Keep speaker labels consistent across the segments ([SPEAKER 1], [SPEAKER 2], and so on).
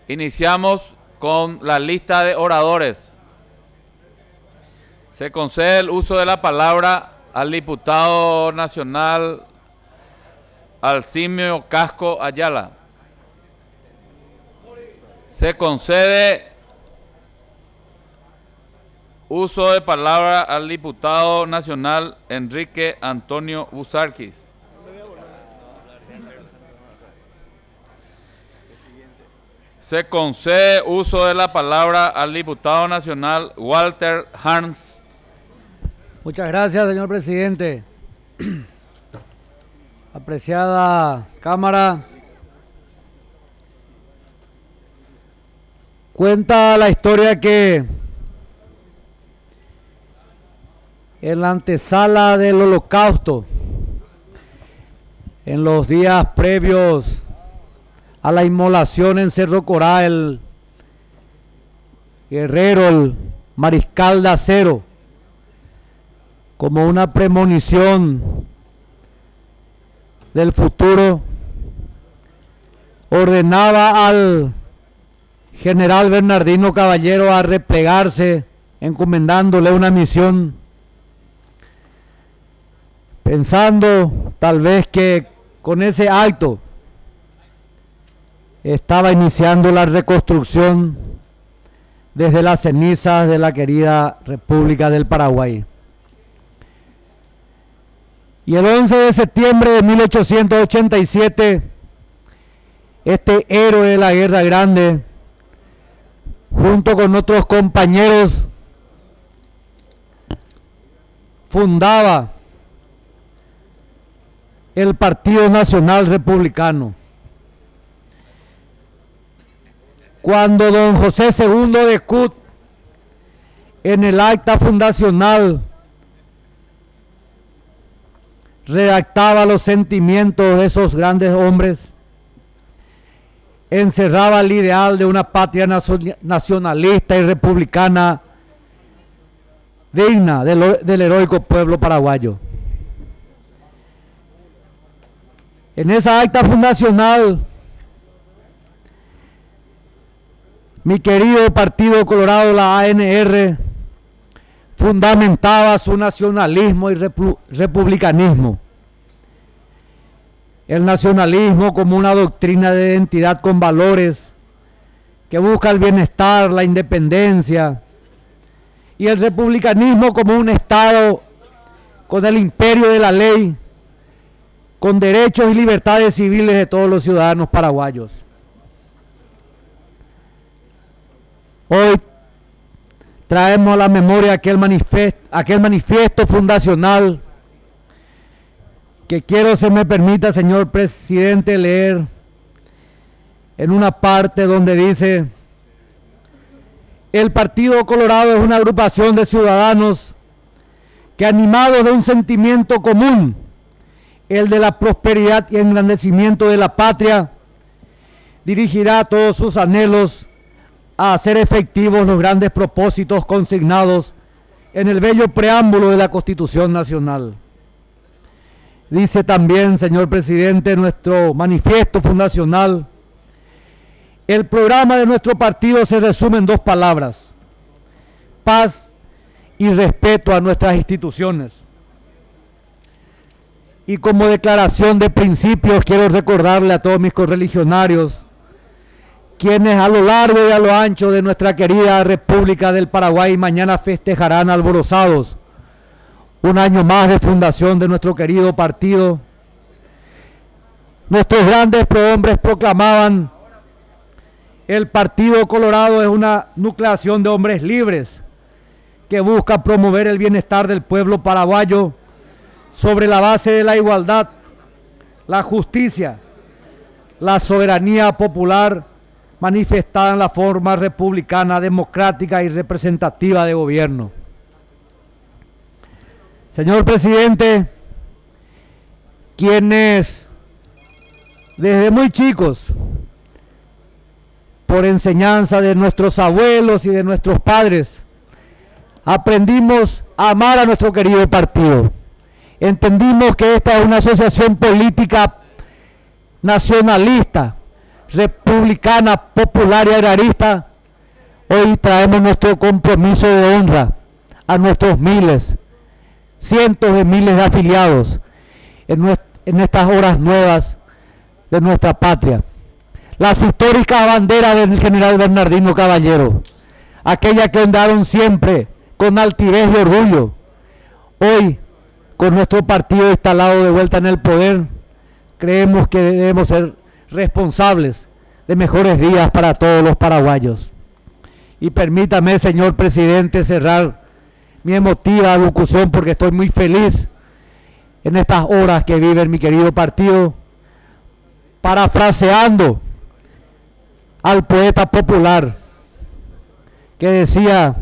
[SPEAKER 1] Iniciamos con la lista de oradores. Se concede el uso de la palabra al diputado nacional Alcimio Casco Ayala. Se concede uso de palabra al diputado nacional Enrique Antonio Busarquis. Se concede uso de la palabra al diputado nacional Walter Harms.
[SPEAKER 2] Muchas gracias, señor presidente. Apreciada Cámara, cuenta la historia que en la antesala del Holocausto, en los días previos a la inmolación en Cerro Corá, el guerrero, el mariscal de acero, como una premonición del futuro, ordenaba al general Bernardino Caballero a replegarse, encomendándole una misión, pensando tal vez que con ese acto estaba iniciando la reconstrucción desde las cenizas de la querida República del Paraguay. Y el 11 de septiembre de 1887, este héroe de la Guerra Grande, junto con otros compañeros, fundaba el Partido Nacional Republicano. Cuando don José II de Cut, en el acta fundacional, redactaba los sentimientos de esos grandes hombres, encerraba el ideal de una patria nacionalista y republicana digna del heroico pueblo paraguayo. En esa acta fundacional, mi querido Partido Colorado, la ANR, fundamentaba su nacionalismo y republicanismo. El nacionalismo como una doctrina de identidad con valores que busca el bienestar, la independencia, y el republicanismo como un Estado con el imperio de la ley, con derechos y libertades civiles de todos los ciudadanos paraguayos. Hoy traemos a la memoria aquel manifiesto fundacional que quiero, se me permita, señor presidente, leer en una parte donde dice: el Partido Colorado es una agrupación de ciudadanos que, animados de un sentimiento común, el de la prosperidad y engrandecimiento de la patria, dirigirá todos sus anhelos a hacer efectivos los grandes propósitos consignados en el bello preámbulo de la Constitución Nacional. Dice también, señor presidente, nuestro manifiesto fundacional: el programa de nuestro partido se resume en dos palabras: paz y respeto a nuestras instituciones. Y como declaración de principios, quiero recordarle a todos mis correligionarios, quienes a lo largo y a lo ancho de nuestra querida República del Paraguay mañana festejarán alborozados un año más de fundación de nuestro querido partido. Nuestros grandes prohombres proclamaban: el Partido Colorado es una nucleación de hombres libres que busca promover el bienestar del pueblo paraguayo sobre la base de la igualdad, la justicia, la soberanía popular manifestada en la forma republicana, democrática y representativa de gobierno. Señor presidente, quienes desde muy chicos, por enseñanza de nuestros abuelos y de nuestros padres, aprendimos a amar a nuestro querido partido. Entendimos que esta es una asociación política nacionalista, republicana, republicana, popular y agrarista, hoy traemos nuestro compromiso de honra a nuestros miles, cientos de miles de afiliados en estas horas nuevas de nuestra patria. Las históricas banderas del general Bernardino Caballero, aquellas que ondearon siempre con altivez y orgullo, hoy, con nuestro partido instalado de vuelta en el poder, creemos que debemos ser responsables de mejores días para todos los paraguayos. Y permítame, señor presidente, cerrar mi emotiva alocución porque estoy muy feliz en estas horas que vive mi querido partido, parafraseando al poeta popular que decía: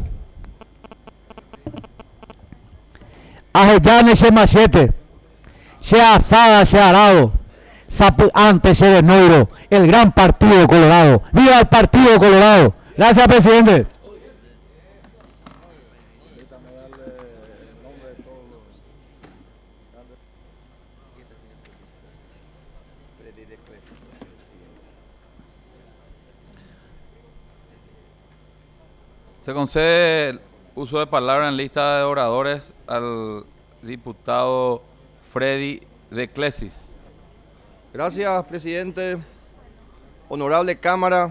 [SPEAKER 2] Ajellane se machete, se asada, se arado, antes se de Noiro, el gran partido colorado. ¡Viva el partido colorado! Gracias, presidente.
[SPEAKER 1] Se concede el uso de palabra en lista de oradores al diputado Freddy de Clesis.
[SPEAKER 3] Gracias, presidente. Honorable Cámara,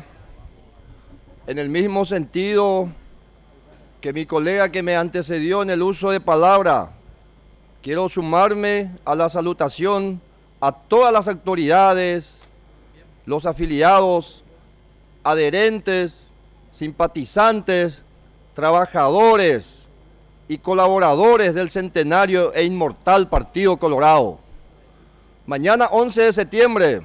[SPEAKER 3] en el mismo sentido que mi colega que me antecedió en el uso de palabra, quiero sumarme a la salutación a todas las autoridades, los afiliados, adherentes, simpatizantes, trabajadores y colaboradores del centenario e inmortal Partido Colorado. Mañana 11 de septiembre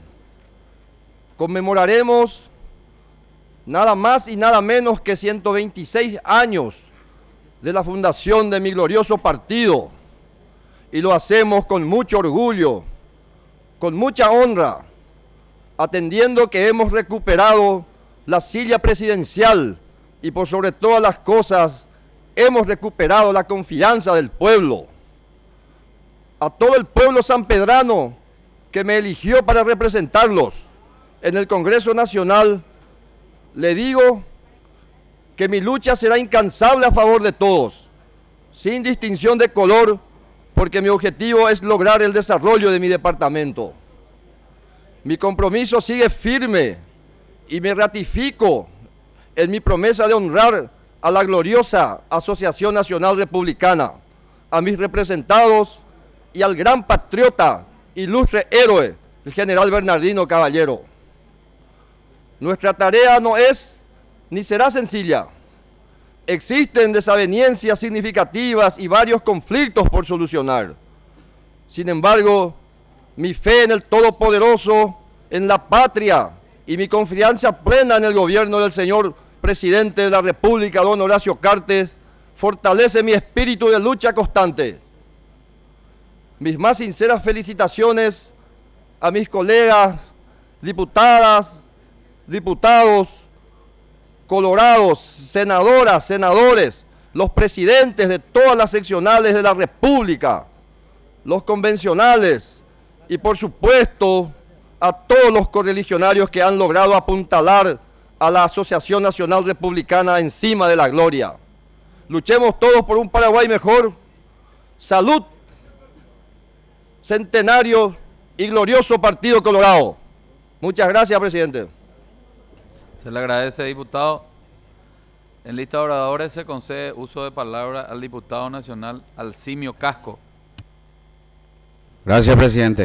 [SPEAKER 3] conmemoraremos nada más y nada menos que 126 años de la fundación de mi glorioso partido, y lo hacemos con mucho orgullo, con mucha honra, atendiendo que hemos recuperado la silla presidencial y por sobre todas las cosas hemos recuperado la confianza del pueblo. A todo el pueblo sanpedrano que me eligió para representarlos en el Congreso Nacional, le digo que mi lucha será incansable a favor de todos, sin distinción de color, porque mi objetivo es lograr el desarrollo de mi departamento. Mi compromiso sigue firme y me ratifico en mi promesa de honrar a la gloriosa Asociación Nacional Republicana, a mis representados y al gran patriota, ilustre héroe, el general Bernardino Caballero. Nuestra tarea no es ni será sencilla. Existen desavenencias significativas y varios conflictos por solucionar. Sin embargo, mi fe en el Todopoderoso, en la patria y mi confianza plena en el gobierno del señor presidente de la República, don Horacio Cartes, fortalece mi espíritu de lucha constante. Mis más sinceras felicitaciones a mis colegas, diputadas, diputados, colorados, senadoras, senadores, los presidentes de todas las seccionales de la República, los convencionales y por supuesto a todos los correligionarios que han logrado apuntalar a la Asociación Nacional Republicana encima de la gloria. Luchemos todos por un Paraguay mejor. Salud, centenario y glorioso Partido Colorado. Muchas gracias, presidente.
[SPEAKER 1] Se le agradece, diputado. En lista de oradores se concede uso de palabra al diputado nacional Alcimio Casco.
[SPEAKER 4] Gracias, presidente.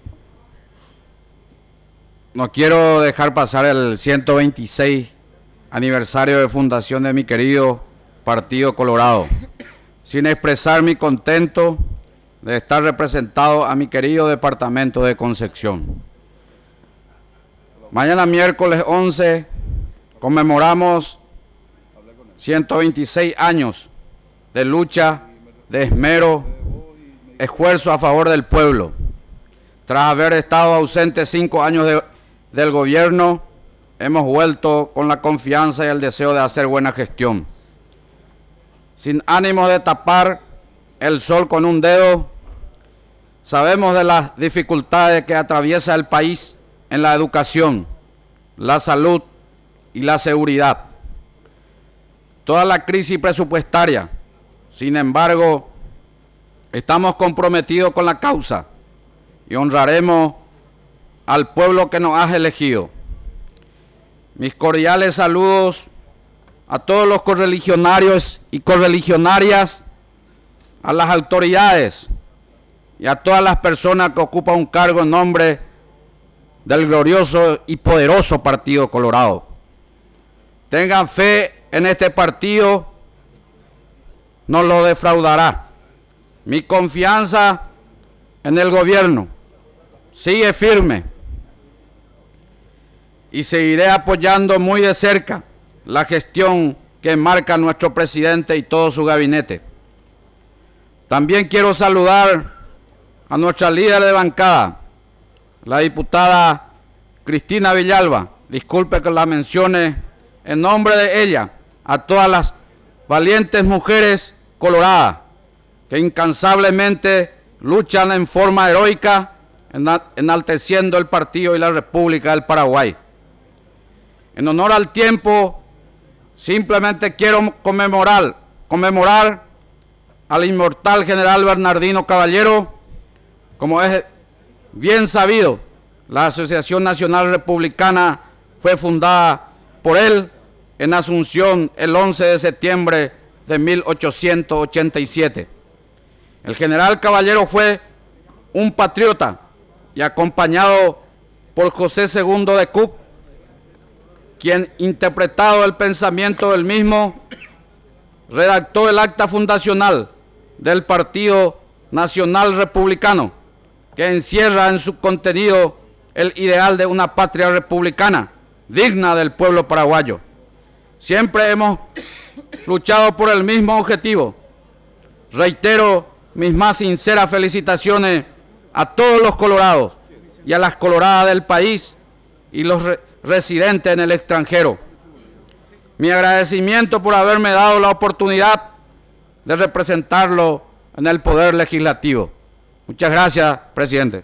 [SPEAKER 4] No quiero dejar pasar el 126 aniversario de fundación de mi querido Partido Colorado sin expresar mi contento de estar representado a mi querido departamento de Concepción. Mañana miércoles 11 conmemoramos 126 años de lucha, de esmero, esfuerzo a favor del pueblo. Tras haber estado ausente 5 años del gobierno, hemos vuelto con la confianza y el deseo de hacer buena gestión. Sin ánimo de tapar el sol con un dedo, sabemos de las dificultades que atraviesa el país en la educación, la salud y la seguridad. Toda la crisis presupuestaria, sin embargo, estamos comprometidos con la causa y honraremos al pueblo que nos ha elegido. Mis cordiales saludos a todos los correligionarios y correligionarias, a las autoridades y a todas las personas que ocupan un cargo en nombre del glorioso y poderoso Partido Colorado. Tengan fe en este partido, no lo defraudará. Mi confianza en el gobierno sigue firme y seguiré apoyando muy de cerca la gestión que marca nuestro presidente y todo su gabinete. También quiero saludar a nuestra líder de bancada, la diputada Cristina Villalba. Disculpe que la mencione en nombre de ella, a todas las valientes mujeres coloradas que incansablemente luchan en forma heroica, enalteciendo el partido y la República del Paraguay. En honor al tiempo, simplemente quiero conmemorar al inmortal general Bernardino Caballero. Como es bien sabido, la Asociación Nacional Republicana fue fundada por él en Asunción el 11 de septiembre de 1887. El general Caballero fue un patriota y acompañado por José II de Cook, quien, interpretado el pensamiento del mismo, redactó el acta fundacional del Partido Nacional Republicano, que encierra en su contenido el ideal de una patria republicana digna del pueblo paraguayo. Siempre hemos luchado por el mismo objetivo. Reitero mis más sinceras felicitaciones a todos los colorados y a las coloradas del país y los residentes en el extranjero. Mi agradecimiento por haberme dado la oportunidad de representarlo en el Poder Legislativo. Muchas gracias, presidente.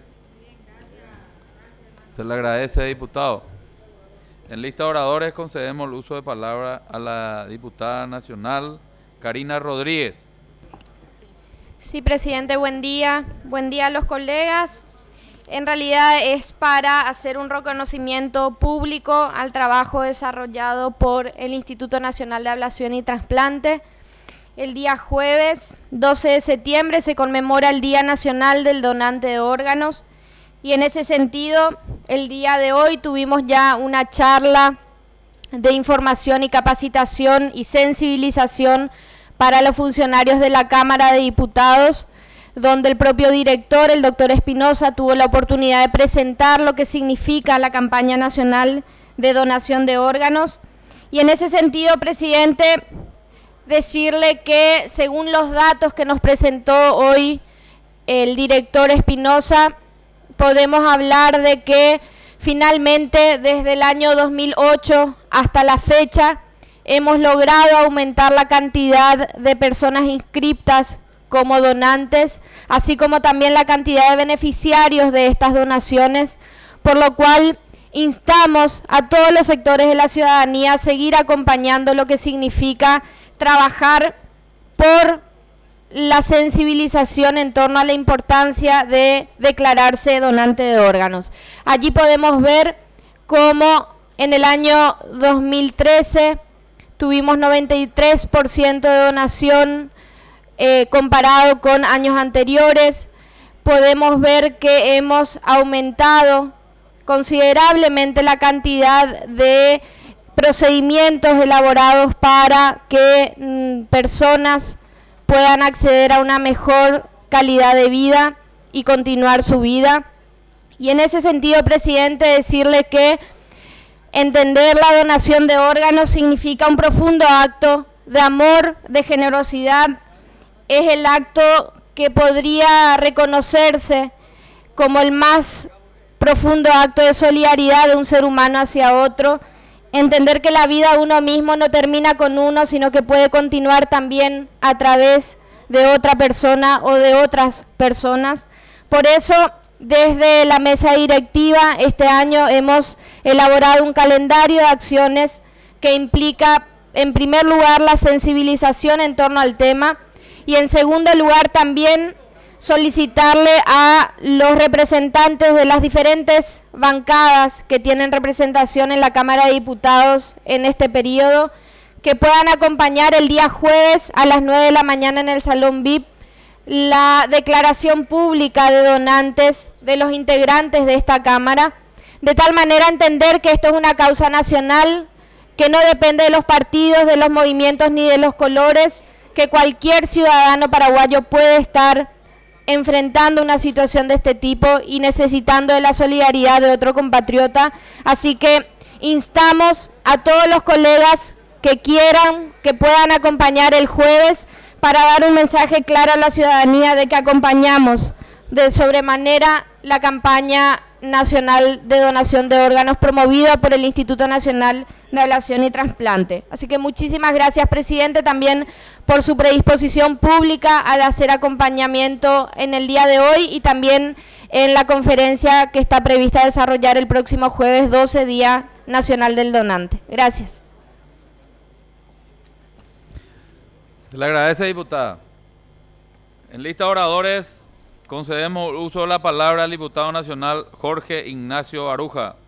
[SPEAKER 1] Se le agradece, diputado. En lista de oradores concedemos el uso de palabra a la diputada nacional Karina Rodríguez.
[SPEAKER 5] Sí, presidente, buen día. Buen día a los colegas. En realidad es para hacer un reconocimiento público al trabajo desarrollado por el Instituto Nacional de Ablación y Trasplante. El día jueves 12 de septiembre se conmemora el Día Nacional del Donante de Órganos y en ese sentido el día de hoy tuvimos ya una charla de información y capacitación y sensibilización para los funcionarios de la Cámara de Diputados, donde el propio director, el doctor Espinosa, tuvo la oportunidad de presentar lo que significa la campaña nacional de donación de órganos. Y en ese sentido, presidente, decirle que según los datos que nos presentó hoy el director Espinosa, podemos hablar de que finalmente desde el año 2008 hasta la fecha hemos logrado aumentar la cantidad de personas inscriptas como donantes, así como también la cantidad de beneficiarios de estas donaciones, por lo cual instamos a todos los sectores de la ciudadanía a seguir acompañando lo que significa trabajar por la sensibilización en torno a la importancia de declararse donante de órganos. Allí podemos ver cómo en el año 2013 tuvimos 93% de donación comparado con años anteriores. Podemos ver que hemos aumentado considerablemente la cantidad de procedimientos elaborados para que personas puedan acceder a una mejor calidad de vida y continuar su vida. Y en ese sentido, presidente, decirle que entender la donación de órganos significa un profundo acto de amor, de generosidad. Es el acto que podría reconocerse como el más profundo acto de solidaridad de un ser humano hacia otro. Entender que la vida de uno mismo no termina con uno, sino que puede continuar también a través de otra persona o de otras personas. Por eso desde la mesa directiva, este año hemos elaborado un calendario de acciones que implica, en primer lugar, la sensibilización en torno al tema y, en segundo lugar, también solicitarle a los representantes de las diferentes bancadas que tienen representación en la Cámara de Diputados en este periodo que puedan acompañar el día jueves a las 9 de la mañana en el Salón VIP la declaración pública de donantes de los integrantes de esta Cámara, de tal manera entender que esto es una causa nacional, que no depende de los partidos, de los movimientos ni de los colores, que cualquier ciudadano paraguayo puede estar enfrentando una situación de este tipo y necesitando de la solidaridad de otro compatriota. Así que instamos a todos los colegas que quieran, que puedan acompañar el jueves para dar un mensaje claro a la ciudadanía de que acompañamos de sobremanera la campaña nacional de donación de órganos promovida por el Instituto Nacional de Ablación y Trasplante. Así que muchísimas gracias, presidente, también por su predisposición pública al hacer acompañamiento en el día de hoy y también en la conferencia que está prevista desarrollar el próximo jueves 12, Día Nacional del Donante. Gracias.
[SPEAKER 1] Se le agradece, diputada. En lista de oradores, concedemos uso de la palabra al diputado nacional Jorge Ignacio Aruja.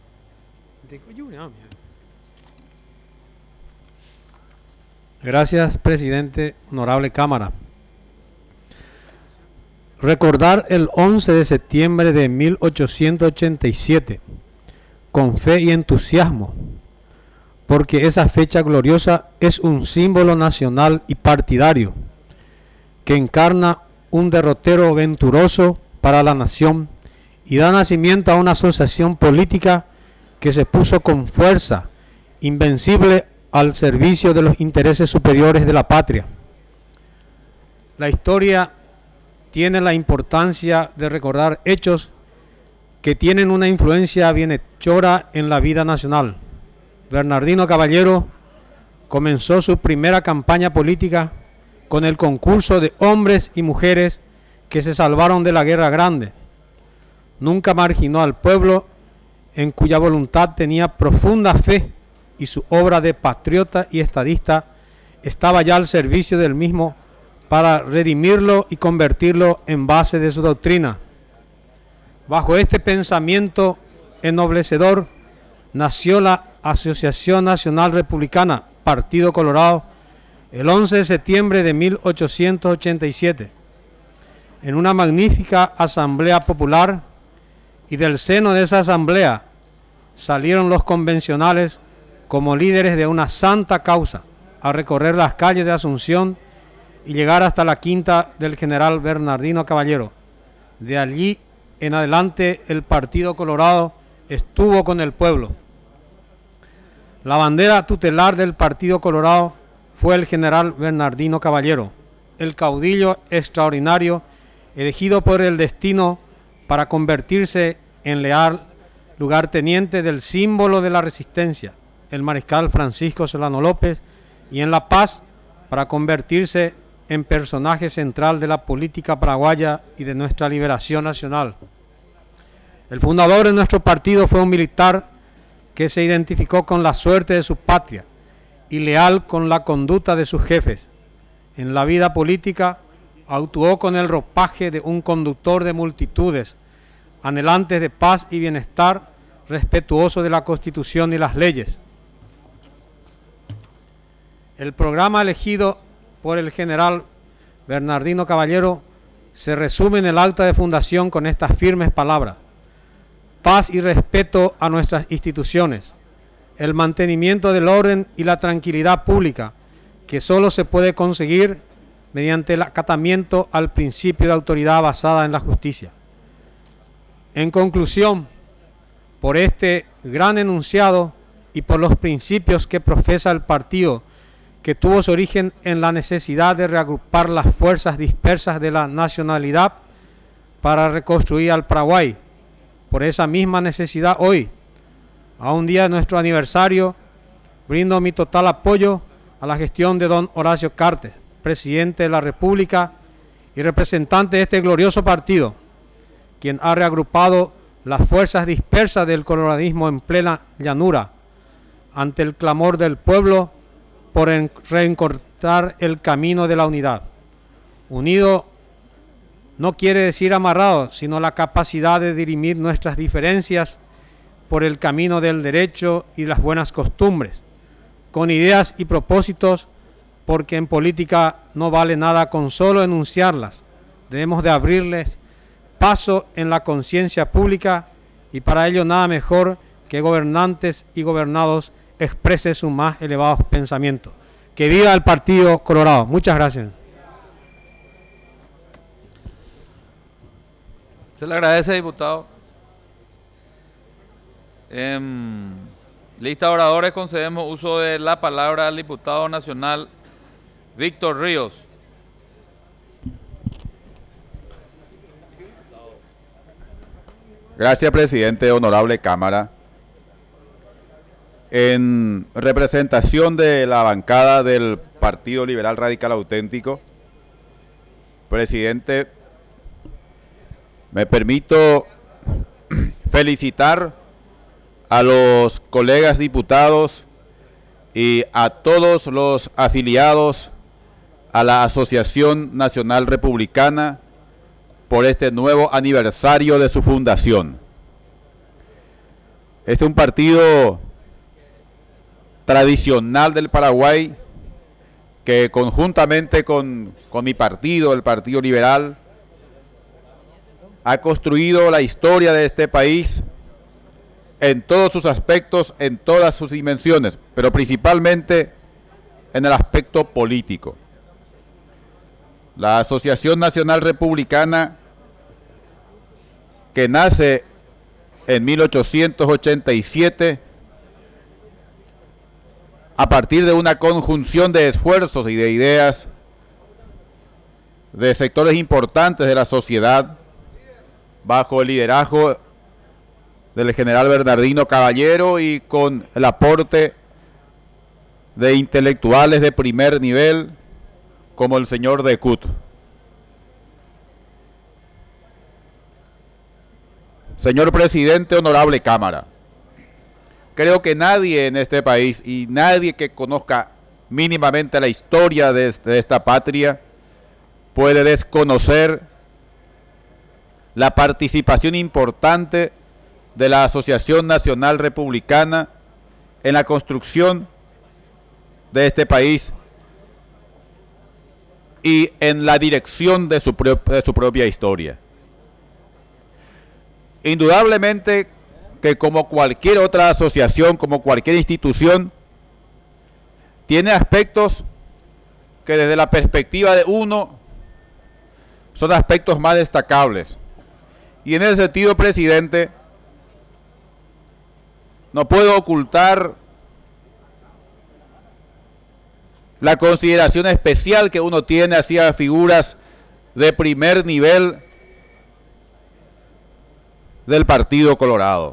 [SPEAKER 6] Gracias, presidente. Honorable Cámara. Recordar el 11 de septiembre de 1887 con fe y entusiasmo, porque esa fecha gloriosa es un símbolo nacional y partidario que encarna un derrotero venturoso para la nación y da nacimiento a una asociación política que se puso con fuerza invencible al servicio de los intereses superiores de la patria. La historia tiene la importancia de recordar hechos que tienen una influencia bienhechora en la vida nacional. Bernardino Caballero comenzó su primera campaña política con el concurso de hombres y mujeres que se salvaron de la Guerra Grande. Nunca marginó al pueblo, en cuya voluntad tenía profunda fe, y su obra de patriota y estadista estaba ya al servicio del mismo para redimirlo y convertirlo en base de su doctrina. Bajo este pensamiento ennoblecedor nació la Asociación Nacional Republicana, Partido Colorado, el 11 de septiembre de 1887, en una magnífica asamblea popular, y del seno de esa asamblea salieron los convencionales como líderes de una santa causa a recorrer las calles de Asunción y llegar hasta la quinta del general Bernardino Caballero. De allí en adelante el Partido Colorado estuvo con el pueblo. La bandera tutelar del Partido Colorado fue el general Bernardino Caballero, el caudillo extraordinario elegido por el destino para convertirse en leal lugarteniente del símbolo de la resistencia, el mariscal Francisco Solano López, y en La Paz para convertirse en personaje central de la política paraguaya y de nuestra liberación nacional. El fundador de nuestro partido fue un militar que se identificó con la suerte de su patria y leal con la conducta de sus jefes. En la vida política actuó con el ropaje de un conductor de multitudes, anhelantes de paz y bienestar, respetuoso de la Constitución y las leyes. El programa elegido por el general Bernardino Caballero se resume en el acta de fundación con estas firmes palabras: paz y respeto a nuestras instituciones, el mantenimiento del orden y la tranquilidad pública, que solo se puede conseguir mediante el acatamiento al principio de autoridad basada en la justicia. En conclusión, por este gran enunciado y por los principios que profesa el partido, que tuvo su origen en la necesidad de reagrupar las fuerzas dispersas de la nacionalidad para reconstruir al Paraguay, por esa misma necesidad hoy, a un día de nuestro aniversario, brindo mi total apoyo a la gestión de don Horacio Cartes, presidente de la República y representante de este glorioso partido, quien ha reagrupado las fuerzas dispersas del coloradismo en plena llanura, ante el clamor del pueblo por reencontrar el camino de la unidad. Unido no quiere decir amarrado, sino la capacidad de dirimir nuestras diferencias por el camino del derecho y las buenas costumbres, con ideas y propósitos, porque en política no vale nada con solo enunciarlas. Debemos de abrirles paso en la conciencia pública, y para ello nada mejor que gobernantes y gobernados expresen sus más elevados pensamientos. Que viva el Partido Colorado. Muchas gracias.
[SPEAKER 1] Se le agradece, diputado. Lista de oradores, concedemos uso de la palabra al diputado nacional Víctor Ríos.
[SPEAKER 7] Gracias, presidente. Honorable Cámara. En representación de la bancada del Partido Liberal Radical Auténtico, presidente, me permito felicitar a los colegas diputados y a todos los afiliados a la Asociación Nacional Republicana por este nuevo aniversario de su fundación. Este es un partido tradicional del Paraguay que conjuntamente con mi partido, el Partido Liberal, ha construido la historia de este país en todos sus aspectos, en todas sus dimensiones, pero principalmente en el aspecto político. La Asociación Nacional Republicana, que nace en 1887, a partir de una conjunción de esfuerzos y de ideas de sectores importantes de la sociedad, bajo el liderazgo del general Bernardino Caballero y con el aporte de intelectuales de primer nivel como el señor Decut. Señor presidente, honorable Cámara, creo que nadie en este país y nadie que conozca mínimamente la historia de esta patria puede desconocer la participación importante de la Asociación Nacional Republicana en la construcción de este país y en la dirección de su propia historia. Indudablemente que como cualquier otra asociación, como cualquier institución, tiene aspectos que desde la perspectiva de uno son aspectos más destacables. Y en ese sentido, presidente, no puedo ocultar la consideración especial que uno tiene hacia figuras de primer nivel del Partido Colorado.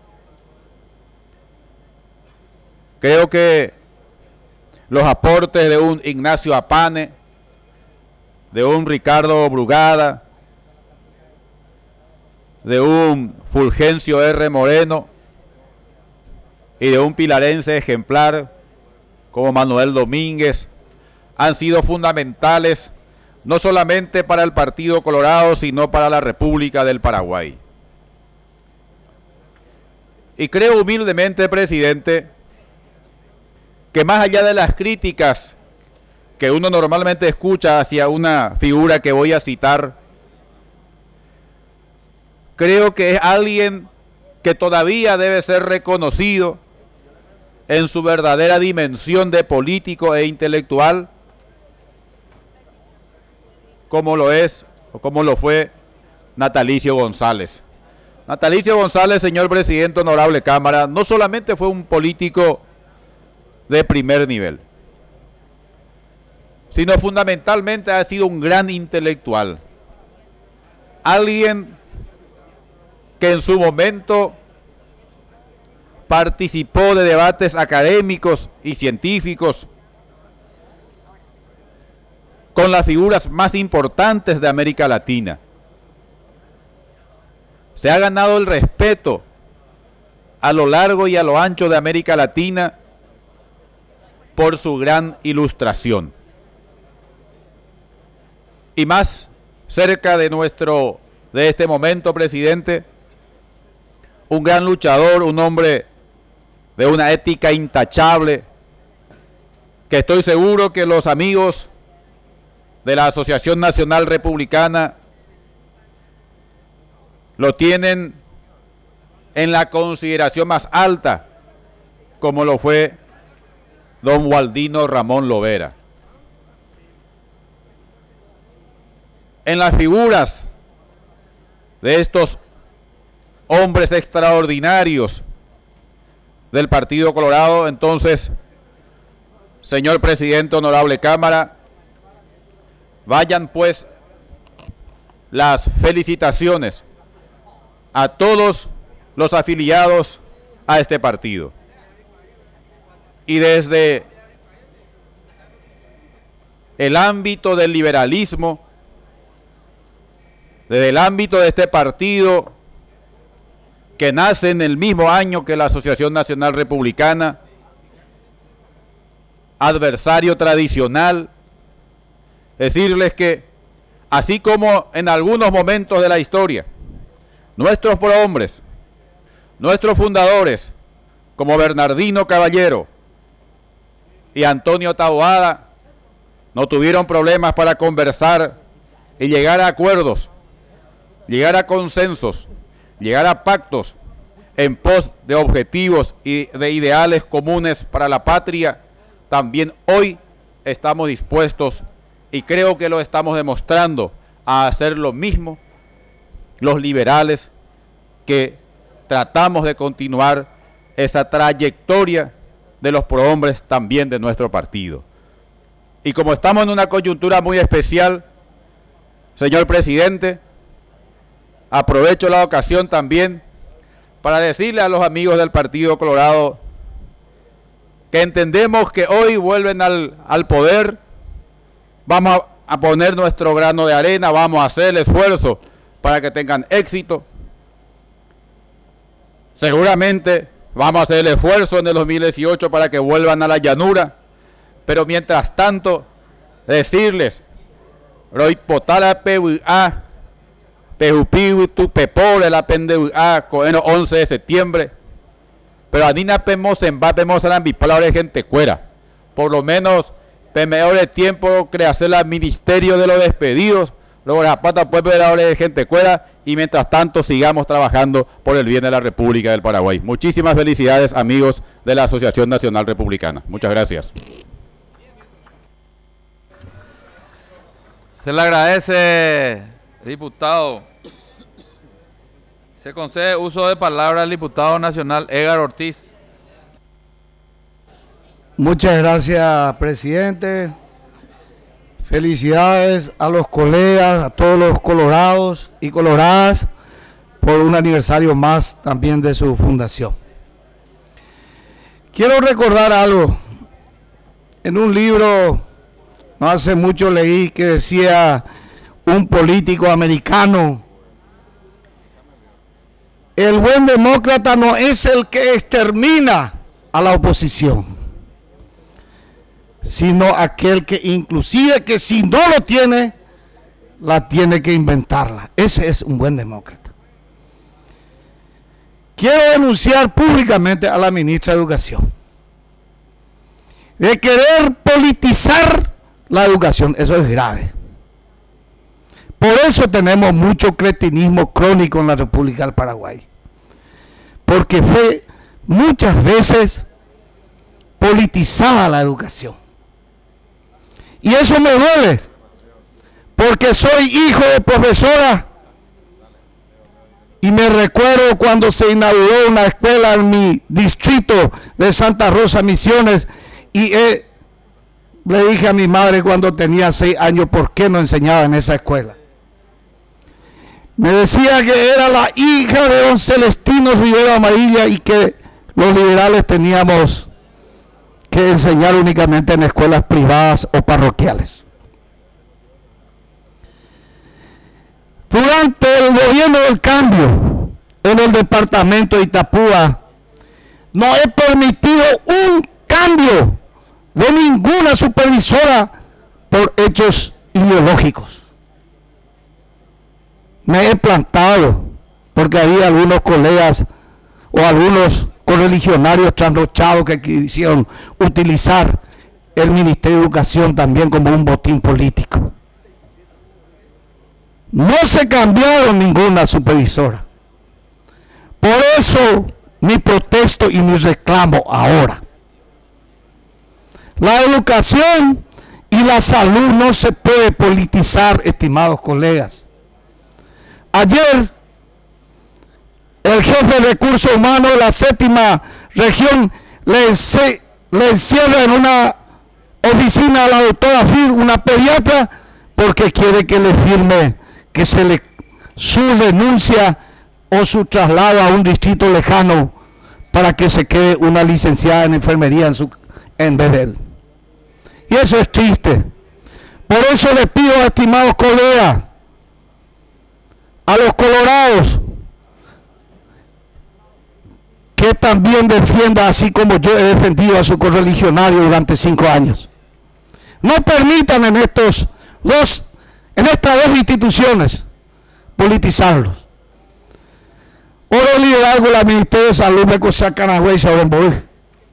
[SPEAKER 7] Creo que los aportes de un Ignacio Apane, de un Ricardo Brugada, de un Fulgencio R. Moreno y de un pilarense ejemplar como Manuel Domínguez han sido fundamentales no solamente para el Partido Colorado, sino para la República del Paraguay. Y creo humildemente, presidente, que más allá de las críticas que uno normalmente escucha hacia una figura que voy a citar, creo que es alguien que todavía debe ser reconocido en su verdadera dimensión de político e intelectual, como lo es o como lo fue Natalicio González. Natalicio González, señor presidente, honorable Cámara, no solamente fue un político de primer nivel, sino fundamentalmente ha sido un gran intelectual. Alguien que en su momento participó de debates académicos y científicos con las figuras más importantes de América Latina. se ha ganado el respeto a lo largo y a lo ancho de América Latina por su gran ilustración. Y más cerca de este momento, presidente, un gran luchador, un hombre de una ética intachable, que estoy seguro que los amigos de la Asociación Nacional Republicana lo tienen en la consideración más alta, como lo fue don Gualdino Ramón Lovera. En las figuras de estos hombres extraordinarios del Partido Colorado, entonces, señor presidente, honorable Cámara, vayan pues las felicitaciones a todos los afiliados a este partido. Y desde el ámbito del liberalismo, desde el ámbito de este partido que nace en el mismo año que la Asociación Nacional Republicana, adversario tradicional, decirles que así como en algunos momentos de la historia, nuestros prohombres, nuestros fundadores, como Bernardino Caballero y Antonio Taboada, no tuvieron problemas para conversar y llegar a acuerdos, llegar a consensos, llegar a pactos en pos de objetivos y de ideales comunes para la patria. También hoy estamos dispuestos, y creo que lo estamos demostrando, a hacer lo mismo los liberales que tratamos de continuar esa trayectoria de los prohombres también de nuestro partido. Y como estamos en una coyuntura muy especial, señor presidente, aprovecho la ocasión también para decirle a los amigos del Partido Colorado que entendemos que hoy vuelven al poder. Vamos a poner nuestro grano de arena, vamos a hacer el esfuerzo para que tengan éxito. Seguramente vamos a hacer el esfuerzo en el 2018 para que vuelvan a la llanura, pero mientras tanto, decirles, Roipotala PWA, Pejupiwi tu Pepore la PNWA, con el 11 de septiembre, pero Anina Pemos en Bapemos a bipolar de gente cuera, por lo menos mejor de tiempo creacer el ministerio de los despedidos, luego la pata puede ver ahora de gente cuera, y mientras tanto sigamos trabajando por el bien de la República del Paraguay. Muchísimas felicidades, amigos de la Asociación Nacional Republicana. Muchas gracias.
[SPEAKER 1] Se le agradece, diputado. Se concede uso de palabra al diputado nacional Edgar Ortiz.
[SPEAKER 2] Muchas gracias, presidente. Felicidades a los colegas, a todos los colorados y coloradas por un aniversario más también de su fundación. Quiero recordar algo. En un libro, no hace mucho leí que decía un político americano: el buen demócrata no es el que extermina a la oposición, sino aquel que inclusive que si no lo tiene, la tiene que inventarla. Ese es un buen demócrata. Quiero denunciar públicamente a la ministra de Educación de querer politizar la educación. Eso es grave. Por eso tenemos mucho cretinismo crónico en la República del Paraguay, porque fue muchas veces politizada la educación. Y eso me duele, porque soy hijo de profesora y me recuerdo cuando se inauguró una escuela en mi distrito de Santa Rosa, Misiones, y le dije a mi madre cuando tenía 6 años por qué no enseñaba en esa escuela. Me decía que era la hija de don Celestino Rivera Amarilla y que los liberales teníamos que enseñar únicamente en escuelas privadas o parroquiales. Durante el gobierno del cambio, en el departamento de Itapúa, no he permitido un cambio de ninguna supervisora por hechos ideológicos. Me he plantado porque había algunos colegas o algunos correligionarios trasnochados que quisieron utilizar el Ministerio de Educación también como un botín político. No se cambiaron ninguna supervisora. Por eso mi protesto y mi reclamo ahora. La educación y la salud no se puede politizar, estimados colegas. Ayer, el jefe de recursos humanos de la 7ª región le encierra en una oficina a la doctora Fir, una pediatra, porque quiere que le firme que su renuncia o su traslado a un distrito lejano para que se quede una licenciada en enfermería en vez de él. Y eso es triste. Por eso les pido, estimados colegas, a los colorados, que también defienda, así como yo he defendido a su correligionario durante 5 años. No permitan en estas dos instituciones politizarlos. Oro liderazgo la Ministerio de Salud me cosa Canagüey sobre Boy.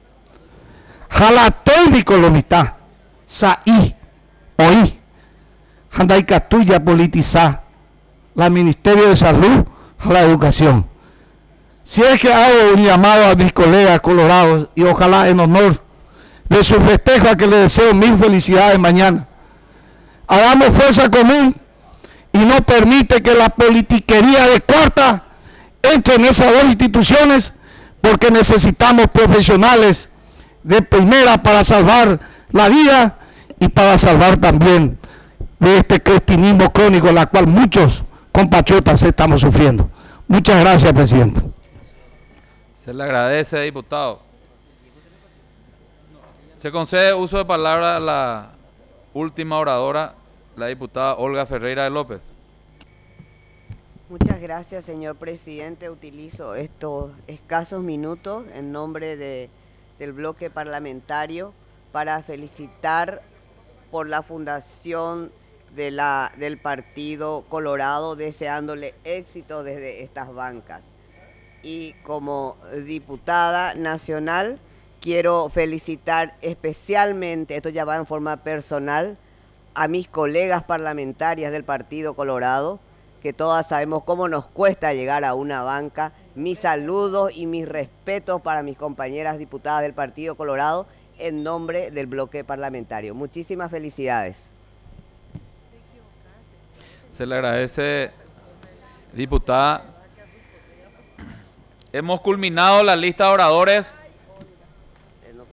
[SPEAKER 2] Jalatei de colomita, saí, oí, handai catuya politizar la Ministerio de Salud a la educación. Si es que hago un llamado a mis colegas colorados y ojalá en honor de su festejo a que les deseo 1000 felicidades mañana. Hagamos fuerza común y no permite que la politiquería de cuarta entre en esas dos instituciones, porque necesitamos profesionales de primera para salvar la vida y para salvar también de este cretinismo crónico en la cual muchos compatriotas estamos sufriendo. Muchas gracias, presidente.
[SPEAKER 1] Se le agradece, diputado. Se concede uso de palabra a la última oradora, la diputada Olga Ferreira de López.
[SPEAKER 8] Muchas gracias, señor presidente. Utilizo estos escasos minutos en nombre del bloque parlamentario para felicitar por la fundación del Partido Colorado, deseándole éxito desde estas bancas. Y como diputada nacional, quiero felicitar especialmente, esto ya va en forma personal, a mis colegas parlamentarias del Partido Colorado, que todas sabemos cómo nos cuesta llegar a una banca. Mis saludos y mis respetos para mis compañeras diputadas del Partido Colorado en nombre del bloque parlamentario. Muchísimas felicidades.
[SPEAKER 1] Se le agradece, diputada. Hemos culminado la lista de oradores.